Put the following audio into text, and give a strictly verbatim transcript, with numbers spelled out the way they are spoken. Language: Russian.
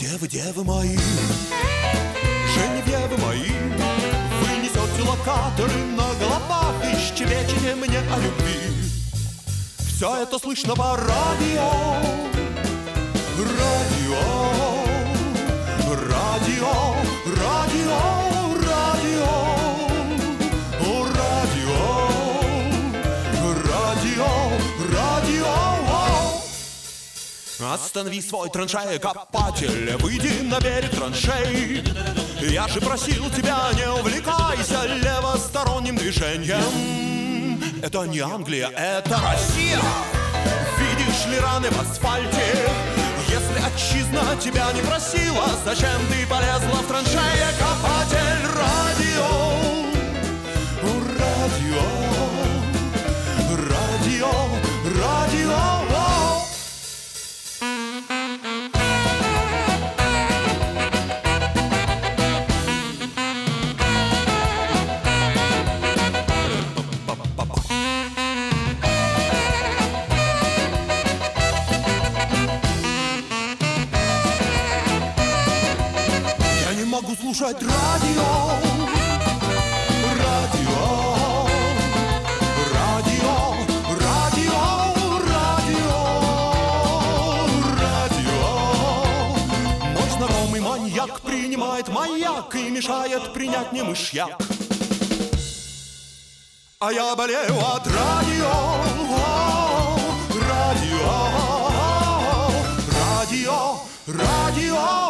Девы, девы мои, Женевьевы мои, вы несете локаторы на головах и щебечете мне о любви. Все это слышно по радио, радио, радио, радио, радио, радио, радио, радио. Останови свой траншея-копатель, выйди на берег траншей. Я же просил тебя, не увлекайся левосторонним движением. Это не Англия, это Россия. Видишь ли раны в асфальте? Если отчизна тебя не просила, зачем ты полезла в траншея-копатель? Радио, радио, радио, радио. Могу слушать радио, радио, радио, радио, радио, радио. Мой знакомый маньяк принимает маяк и мешает принять мне мышьяк. А я болею от радио, радио, радио, радио.